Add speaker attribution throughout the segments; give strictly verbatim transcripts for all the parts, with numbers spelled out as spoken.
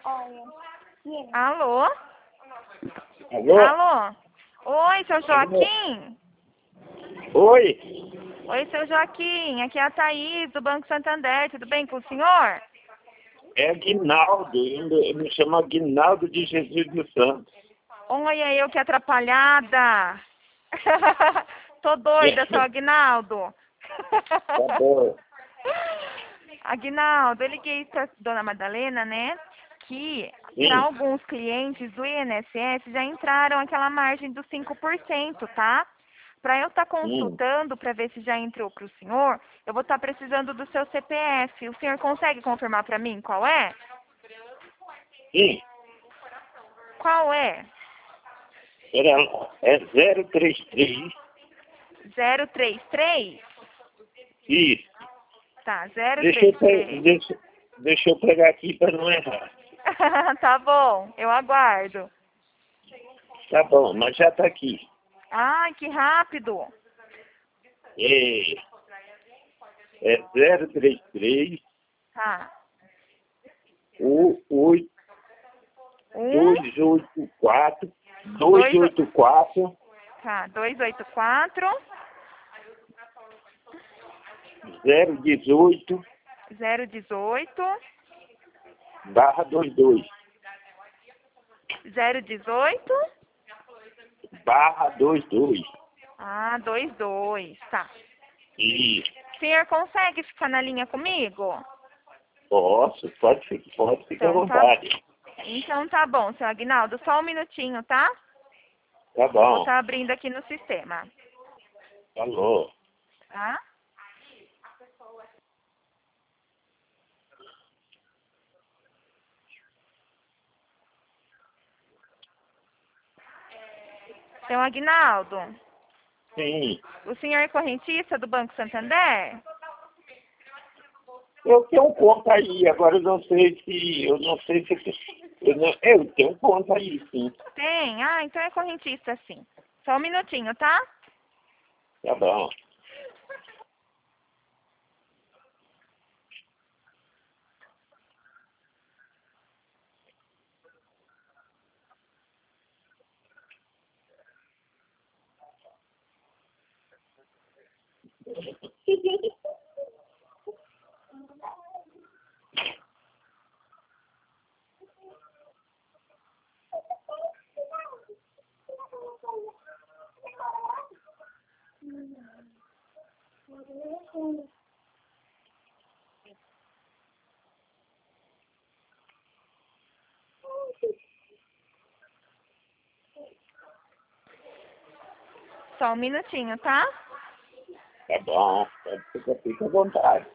Speaker 1: Alô?
Speaker 2: Alô?
Speaker 1: Alô? Oi, seu Joaquim?
Speaker 2: Oi?
Speaker 1: Oi, seu Joaquim. Aqui é a Thaís, do Banco Santander. Tudo bem com o senhor?
Speaker 2: É Aguinaldo, eu eu me chamo Aguinaldo de Jesus dos Santos.
Speaker 1: Olha eu que atrapalhada. Tô doida, seu Aguinaldo.
Speaker 2: Tá bom.
Speaker 1: Aguinaldo, eu liguei pra dona Madalena, né? Que
Speaker 2: Sim.
Speaker 1: para alguns clientes do I N S S já entraram aquela margem dos cinco por cento, tá? Para eu estar
Speaker 2: Hum.
Speaker 1: consultando para ver se já entrou para o senhor, eu vou estar precisando do seu C P F. O senhor consegue confirmar para mim qual é?
Speaker 2: Sim.
Speaker 1: Qual é?
Speaker 2: Era, é zero três três.
Speaker 1: zero três três?
Speaker 2: Isso.
Speaker 1: Tá, zero
Speaker 2: Deixa eu,
Speaker 1: três
Speaker 2: pe-
Speaker 1: três.
Speaker 2: deixa, deixa eu pegar aqui para não errar.
Speaker 1: Tá bom, eu aguardo.
Speaker 2: Tá bom, mas já tá aqui.
Speaker 1: Ai, que rápido.
Speaker 2: É, é zero três três,
Speaker 1: Tá.
Speaker 2: oito,
Speaker 1: Um,
Speaker 2: dois oito quatro, dois
Speaker 1: dois,
Speaker 2: oito quatro,
Speaker 1: tá, dois oito quatro,
Speaker 2: zero dezoito,
Speaker 1: zero dezoito,
Speaker 2: barra vinte e dois.
Speaker 1: zero dezoito,
Speaker 2: Barra vinte e dois.
Speaker 1: ah, dois dois, tá.
Speaker 2: Isso.
Speaker 1: O senhor consegue ficar na linha comigo?
Speaker 2: Posso, pode, fi- pode ficar à
Speaker 1: Então tá,
Speaker 2: vontade.
Speaker 1: então tá bom, seu Aguinaldo, só um minutinho, tá?
Speaker 2: Tá
Speaker 1: Eu vou
Speaker 2: bom.
Speaker 1: estar abrindo aqui no sistema,
Speaker 2: Falou.
Speaker 1: tá? Seu Aguinaldo,
Speaker 2: Sim.
Speaker 1: o senhor é correntista do Banco Santander?
Speaker 2: Eu tenho conta aí, agora eu não sei se. Eu não sei se. Eu, não, eu tenho conta aí, sim.
Speaker 1: Tem? Ah, então é correntista sim. Só um minutinho, tá?
Speaker 2: Tá bom.
Speaker 1: Só um minutinho, tá?
Speaker 2: Tá bom. Fica, fica à vontade.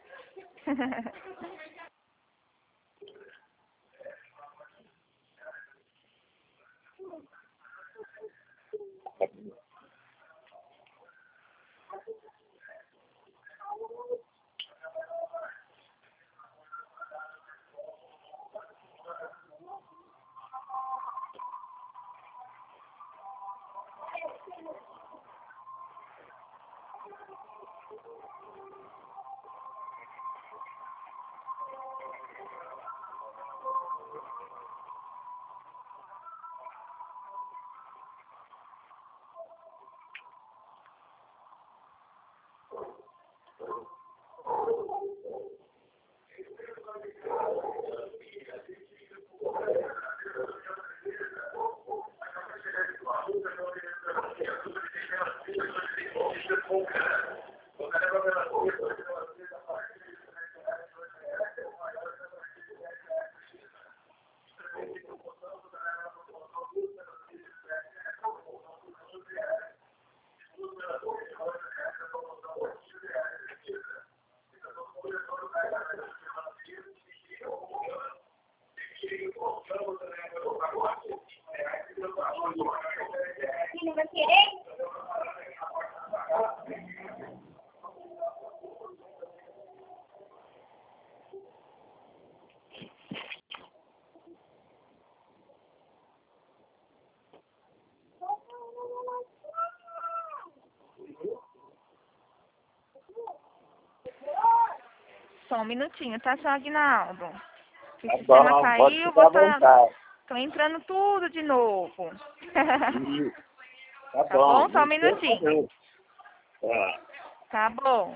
Speaker 1: Só um minutinho, tá, seu Aguinaldo? Que
Speaker 2: Tá
Speaker 1: o sistema
Speaker 2: bom, pode
Speaker 1: caiu,
Speaker 2: ficar à
Speaker 1: vou tá,
Speaker 2: vontade.
Speaker 1: tô entrando tudo de novo.
Speaker 2: Isso. Tá
Speaker 1: Tá
Speaker 2: bom,
Speaker 1: bom? Só um
Speaker 2: não tem
Speaker 1: minutinho.
Speaker 2: problema. Tá.
Speaker 1: Tá bom.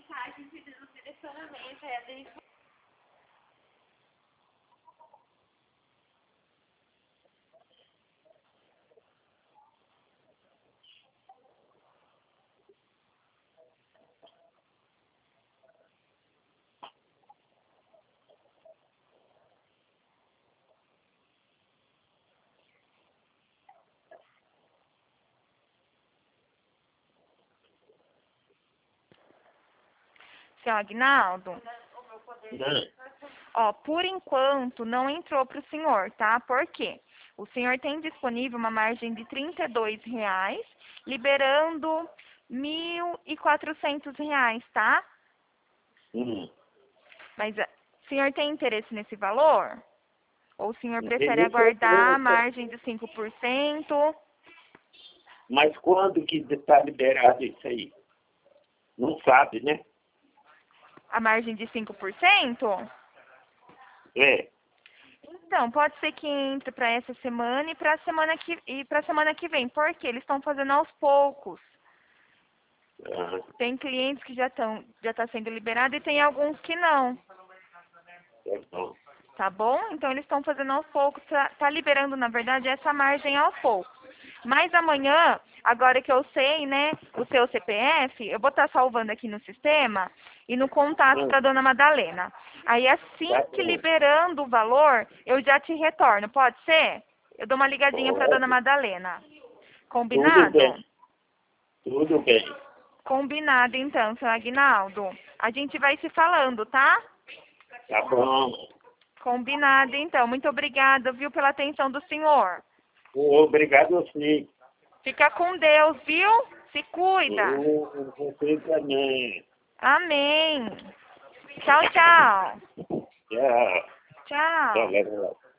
Speaker 1: Seu Agnaldo,
Speaker 2: Não.
Speaker 1: ó, por enquanto não entrou para o senhor, tá? Por quê? O senhor tem disponível uma margem de trinta e dois reais, liberando mil e quatrocentos reais, tá?
Speaker 2: Hum.
Speaker 1: Mas eh, o senhor tem interesse nesse valor? Ou o senhor prefere
Speaker 2: Interesse é
Speaker 1: aguardar a
Speaker 2: pouco.
Speaker 1: margem de cinco por cento?
Speaker 2: Mas quando que está liberado isso aí? Não sabe, né?
Speaker 1: A margem de cinco por cento?
Speaker 2: É.
Speaker 1: Então, pode ser que entre para essa semana e para a semana que e para semana que vem, porque eles estão fazendo aos poucos.
Speaker 2: Ah,
Speaker 1: Tem clientes que já estão já tá sendo liberado e tem alguns que não,
Speaker 2: tá bom.
Speaker 1: tá bom? Então eles estão fazendo aos poucos, tá, tá liberando na verdade essa margem aos poucos. Mas amanhã, agora que eu sei, né, o seu C P F, eu vou estar salvando aqui no sistema e no contato
Speaker 2: Ah,
Speaker 1: para dona Madalena. Aí assim
Speaker 2: tá
Speaker 1: que
Speaker 2: bom.
Speaker 1: liberando o valor, eu já te retorno, pode ser? Eu dou uma ligadinha para dona
Speaker 2: Pode.
Speaker 1: Madalena.
Speaker 2: Tudo
Speaker 1: Combinado?
Speaker 2: bem. Tudo bem.
Speaker 1: Combinado então, seu Agnaldo. A gente vai se falando, tá?
Speaker 2: Tá bom.
Speaker 1: Combinado então. Muito obrigada, viu, pela atenção do senhor.
Speaker 2: Obrigado a você.
Speaker 1: Fica com Deus, viu? Se cuida.
Speaker 2: Eu, você também.
Speaker 1: Amém. Tchau, tchau.
Speaker 2: Tchau. Tchau,
Speaker 1: Tchau.
Speaker 2: galera.